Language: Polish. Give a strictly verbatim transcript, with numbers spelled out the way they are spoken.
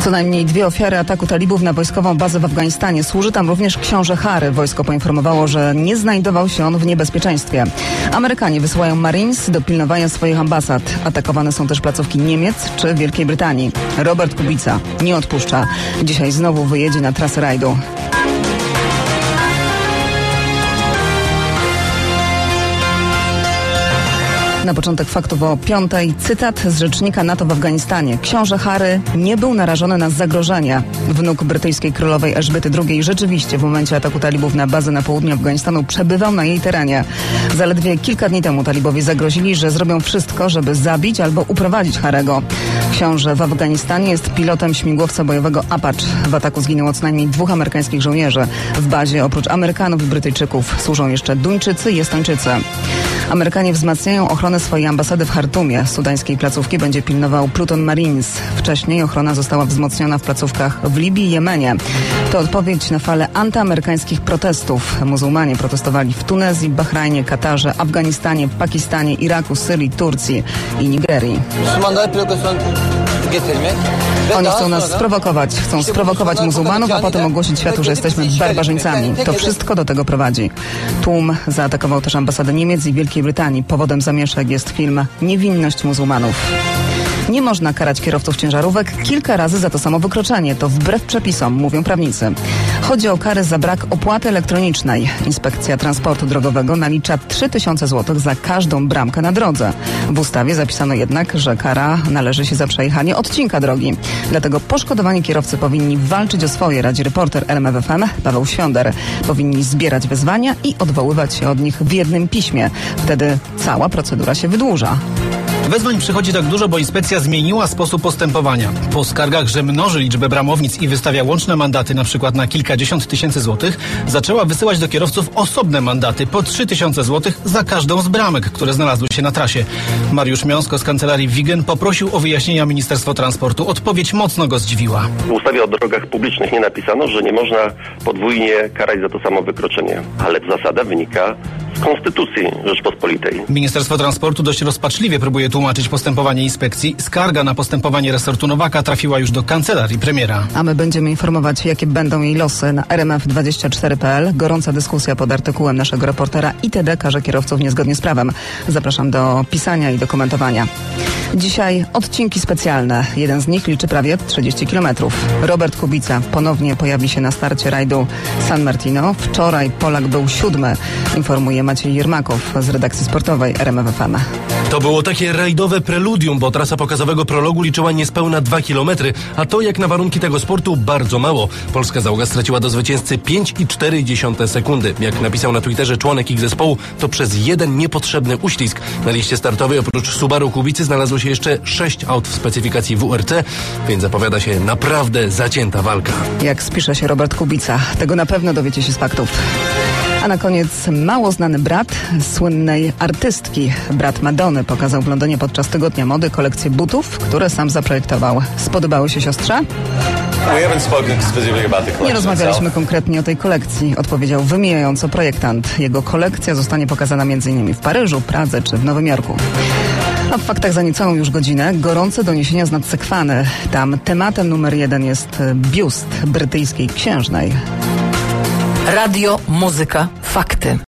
Co najmniej dwie ofiary ataku talibów na wojskową bazę w Afganistanie. Służy tam również książę Harry. Wojsko poinformowało, że nie znajdował się on w niebezpieczeństwie. Amerykanie wysyłają Marines do pilnowania swoich ambasad. Atakowane są też placówki Niemiec czy Wielkiej Brytanii. Robert Kubica nie odpuszcza. Dzisiaj znowu wyjedzie na trasę rajdu. Na początek faktów o piątej. Cytat z rzecznika NATO w Afganistanie. Książę Harry nie był narażony na zagrożenie. Wnuk brytyjskiej królowej Elżbiety drugiej rzeczywiście w momencie ataku talibów na bazę na południu Afganistanu przebywał na jej terenie. Zaledwie kilka dni temu talibowie zagrozili, że zrobią wszystko, żeby zabić albo uprowadzić Harego. Książę w Afganistanie jest pilotem śmigłowca bojowego Apache. W ataku zginęło co najmniej dwóch amerykańskich żołnierzy. W bazie oprócz Amerykanów i Brytyjczyków służą jeszcze Duńczycy i Estończycy. Amerykanie wzmacniają ochronę swojej ambasady w Chartumie. Sudańskiej placówki będzie pilnował pluton Marines. Wcześniej ochrona została wzmocniona w placówkach w Libii i Jemenie. To odpowiedź na falę antyamerykańskich protestów. Muzułmanie protestowali w Tunezji, Bahrajnie, Katarze, Afganistanie, Pakistanie, Iraku, Syrii, Turcji i Nigerii. Oni chcą nas sprowokować. Chcą sprowokować muzułmanów, a potem ogłosić światu, że jesteśmy barbarzyńcami. To wszystko do tego prowadzi. Tłum zaatakował też ambasadę Niemiec i Wielkiej Brytanii. Powodem zamieszek jest film Niewinność muzułmanów. Nie można karać kierowców ciężarówek kilka razy za to samo wykroczenie. To wbrew przepisom, mówią prawnicy. Chodzi o kary za brak opłaty elektronicznej. Inspekcja Transportu Drogowego nalicza trzy tysiące złotych za każdą bramkę na drodze. W ustawie zapisano jednak, że kara należy się za przejechanie odcinka drogi. Dlatego poszkodowani kierowcy powinni walczyć o swoje, radzi reporter L M F F M Paweł Świąder. Powinni zbierać wezwania i odwoływać się od nich w jednym piśmie. Wtedy cała procedura się wydłuża. Wezwań przychodzi tak dużo, bo inspekcja zmieniła sposób postępowania. Po skargach, że mnoży liczbę bramownic i wystawia łączne mandaty na przykład na kilkadziesiąt tysięcy złotych, zaczęła wysyłać do kierowców osobne mandaty po trzy tysiące złotych za każdą z bramek, które znalazły się na trasie. Mariusz Miąsko z kancelarii Wigen poprosił o wyjaśnienia Ministerstwo Transportu. Odpowiedź mocno go zdziwiła. W ustawie o drogach publicznych nie napisano, że nie można podwójnie karać za to samo wykroczenie, ale zasada wynika z Konstytucji Rzeczpospolitej. Ministerstwo Transportu dość rozpaczliwie próbuje tłumaczyć postępowanie inspekcji. Skarga na postępowanie resortu Nowaka trafiła już do kancelarii premiera. A my będziemy informować, jakie będą jej losy na R M F dwadzieścia cztery kropka p l. Gorąca dyskusja pod artykułem naszego reportera I T D karze kierowców niezgodnie z prawem. Zapraszam do pisania i do komentowania. Dzisiaj odcinki specjalne. Jeden z nich liczy prawie trzydzieści kilometrów. Robert Kubica ponownie pojawi się na starcie rajdu San Martino. Wczoraj Polak był siódmy. Informuje Maciej Jermakow z redakcji sportowej R M F F M. To było takie rajdowe preludium, bo trasa pokazowego prologu liczyła niespełna dwa kilometry, a to jak na warunki tego sportu bardzo mało. Polska załoga straciła do zwycięzcy pięć i cztery dziesiąte sekundy. Jak napisał na Twitterze członek ich zespołu, to przez jeden niepotrzebny uślizg. Na liście startowej oprócz Subaru Kubicy znalazło się jeszcze sześć aut w specyfikacji W R C, więc zapowiada się naprawdę zacięta walka. Jak spisze się Robert Kubica, tego na pewno dowiecie się z faktów. A na koniec mało znany brat słynnej artystki. Brat Madony pokazał w Londynie podczas Tygodnia Mody kolekcję butów, które sam zaprojektował. Spodobały się siostrze? Nie rozmawialiśmy konkretnie o tej kolekcji, odpowiedział wymijająco projektant. Jego kolekcja zostanie pokazana między innymi w Paryżu, Pradze czy w Nowym Jorku. A w faktach za niecałą już godzinę gorące doniesienia z Nadsekwany. Tam tematem numer jeden jest biust brytyjskiej księżnej. Radio, muzyka, fakty.